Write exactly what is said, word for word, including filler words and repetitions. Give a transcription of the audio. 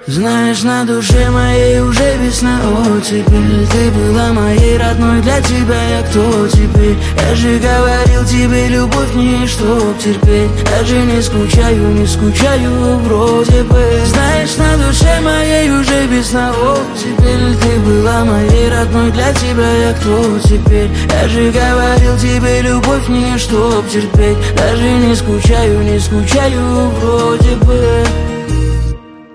Знаешь, на душе моей уже весна оттепель. Ты была моей родной, для тебя я кто теперь? Я же говорил тебе, любовь не чтоб терпеть. Даже не скучаю, не скучаю вроде бы. Знаешь, на душе моей уже весна оттепель. Ты была моей родной, для тебя я кто теперь? Я же говорил тебе, любовь не чтоб терпеть. Даже не скучаю, не скучаю вроде бы.